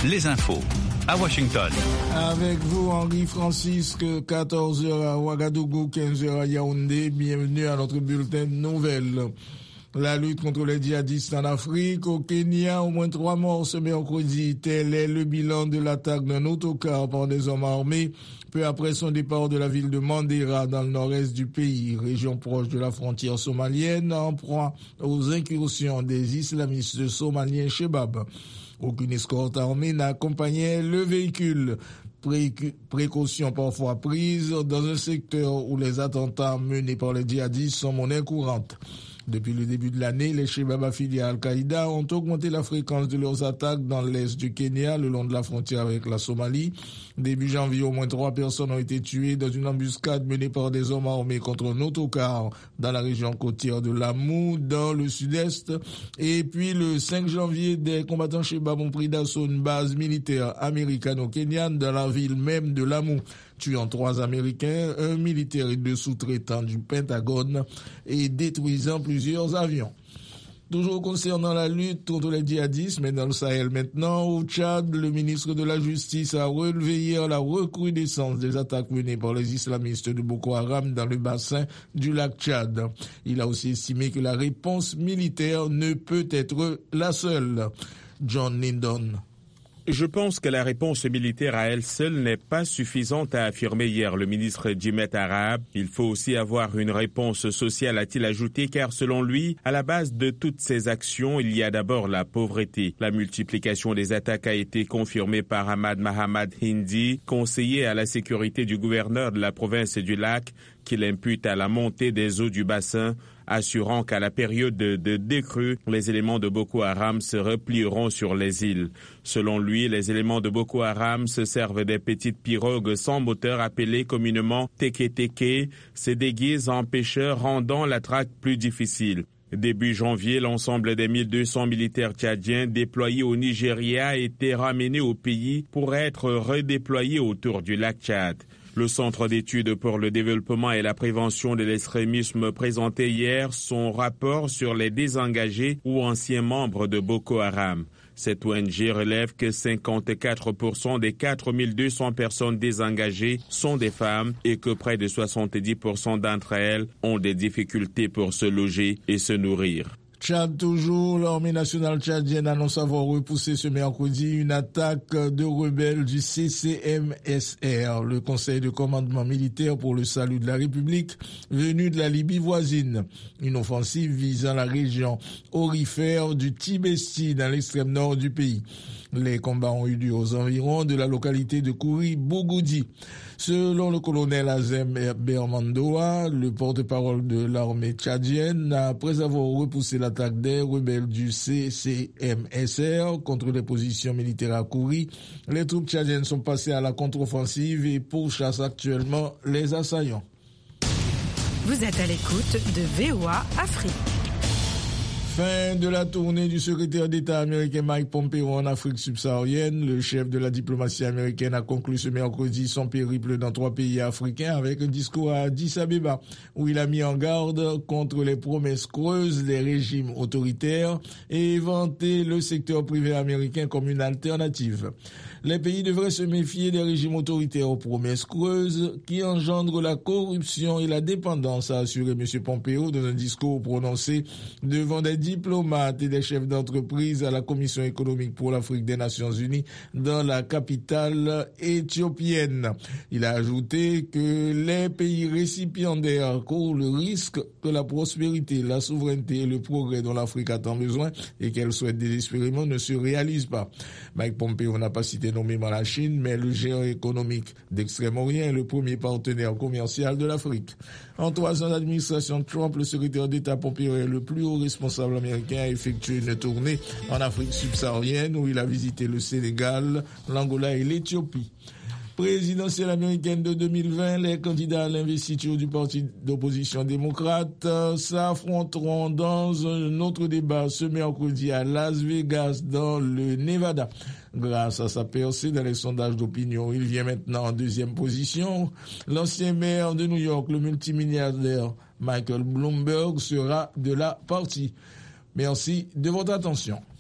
les infos à Washington. Avec vous, Henri Francisque, 14h à Ouagadougou, 15h à Yaoundé. Bienvenue à notre bulletin de nouvelles. La lutte contre les djihadistes en Afrique. Au Kenya, au moins 3 morts ce mercredi. Tel est le bilan de l'attaque d'un autocar par des hommes armés peu après son départ de la ville de Mandera dans le nord-est du pays, région proche de la frontière somalienne, en proie aux incursions des islamistes somaliens Shebab. Aucune escorte armée n'accompagnait le véhicule. Précautions parfois prises dans un secteur où les attentats menés par les djihadistes sont monnaie courante. Depuis le début de l'année, les Shebab affiliés à Al-Qaïda ont augmenté la fréquence de leurs attaques dans l'est du Kenya, le long de la frontière avec la Somalie. Début janvier, au moins 3 personnes ont été tuées dans une embuscade menée par des hommes armés contre un autocar dans la région côtière de Lamu, dans le sud-est. Et puis le 5 janvier, des combattants Shebab ont pris d'assaut une base militaire américano-kenyane dans la ville même de Lamu, tuant 3 Américains, un militaire et 2 sous-traitants du Pentagone et détruisant plusieurs avions. Toujours concernant la lutte contre les djihadistes, mais dans le Sahel maintenant, au Tchad, le ministre de la Justice a relevé hier la recrudescence des attaques menées par les islamistes de Boko Haram dans le bassin du lac Tchad. Il a aussi estimé que la réponse militaire ne peut être la seule. John Lyndon. Je pense que la réponse militaire à elle seule n'est pas suffisante, a affirmé hier le ministre Djimet Arabe. Il faut aussi avoir une réponse sociale, a-t-il ajouté, car selon lui, à la base de toutes ces actions, il y a d'abord la pauvreté. La multiplication des attaques a été confirmée par Ahmad Mahamad Hindi, conseiller à la sécurité du gouverneur de la province du lac, qu'il impute à la montée des eaux du bassin, assurant qu'à la période de décrue, les éléments de Boko Haram se replieront sur les îles. Selon lui, les éléments de Boko Haram se servent des petites pirogues sans moteur appelées communément teke-teke, se déguisent en pêcheurs, rendant la traque plus difficile. Début janvier, l'ensemble des 1200 militaires tchadiens déployés au Nigeria a été ramené au pays pour être redéployés autour du lac Tchad. Le Centre d'études pour le développement et la prévention de l'extrémisme présentait hier son rapport sur les désengagés ou anciens membres de Boko Haram. Cette ONG relève que 54% des 4200 personnes désengagées sont des femmes et que près de 70% d'entre elles ont des difficultés pour se loger et se nourrir. Tchad toujours, l'armée nationale tchadienne annonce avoir repoussé ce mercredi une attaque de rebelles du CCMSR, le Conseil de commandement militaire pour le salut de la République, venu de la Libye voisine. Une offensive visant la région aurifère du Tibesti dans l'extrême nord du pays. Les combats ont eu lieu aux environs de la localité de Kouri-Bougoudi. Selon le colonel Azem Bermandoa, le porte-parole de l'armée tchadienne, après avoir repoussé l'attaque des rebelles du CCMSR contre les positions militaires à Kouri, les troupes tchadiennes sont passées à la contre-offensive et pourchassent actuellement les assaillants. Vous êtes à l'écoute de VOA Afrique. Fin de la tournée du secrétaire d'État américain Mike Pompeo en Afrique subsaharienne. Le chef de la diplomatie américaine a conclu ce mercredi son périple dans 3 pays africains avec un discours à Addis Abeba où il a mis en garde contre les promesses creuses des régimes autoritaires et vanté le secteur privé américain comme une alternative. Les pays devraient se méfier des régimes autoritaires aux promesses creuses qui engendrent la corruption et la dépendance, a assuré M. Pompeo dans un discours prononcé devant des diplomates et des chefs d'entreprise à la Commission économique pour l'Afrique des Nations Unies dans la capitale éthiopienne. Il a ajouté que les pays récipiendaires courent le risque que la prospérité, la souveraineté et le progrès dont l'Afrique a tant besoin et qu'elle souhaite désespérément ne se réalisent pas. Mike Pompeo n'a pas cité nommément la Chine, mais le géant économique d'Extrême-Orient est le premier partenaire commercial de l'Afrique. En 3 ans d'administration Trump, le secrétaire d'État Pompeo est le plus haut responsable américain à effectuer une tournée en Afrique subsaharienne où il a visité le Sénégal, l'Angola et l'Éthiopie. Présidentielle américaine de 2020, les candidats à l'investiture du parti d'opposition démocrate s'affronteront dans un autre débat ce mercredi à Las Vegas dans le Nevada. Grâce à sa percée dans les sondages d'opinion, il vient maintenant en 2e position. L'ancien maire de New York, le multimilliardaire Michael Bloomberg, sera de la partie. Merci de votre attention.